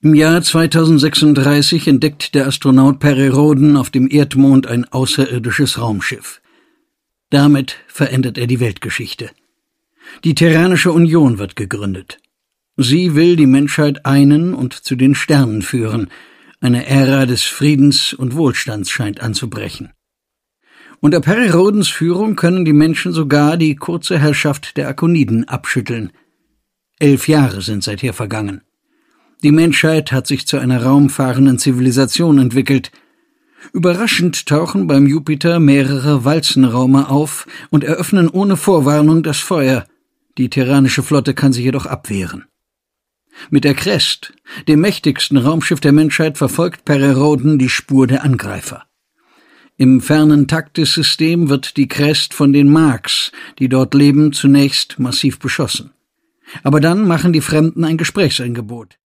Im Jahr 2036 entdeckt der Astronaut Perry Rhodan auf dem Erdmond ein außerirdisches Raumschiff. Damit verändert er die Weltgeschichte. Die Terranische Union wird gegründet. Sie will die Menschheit einen und zu den Sternen führen. Eine Ära des Friedens und Wohlstands scheint anzubrechen. Unter Perry Rhodans Führung können die Menschen sogar die kurze Herrschaft der Akoniden abschütteln. 11 Jahre sind seither vergangen. Die Menschheit hat sich zu einer raumfahrenden Zivilisation entwickelt. Überraschend tauchen beim Jupiter mehrere Walzenraumer auf und eröffnen ohne Vorwarnung das Feuer. Die terranische Flotte kann sich jedoch abwehren. Mit der Crest, dem mächtigsten Raumschiff der Menschheit, verfolgt Perry Rhodan die Spur der Angreifer. Im fernen Taktis-System wird die Crest von den Marks, die dort leben, zunächst massiv beschossen. Aber dann machen die Fremden ein Gesprächsangebot.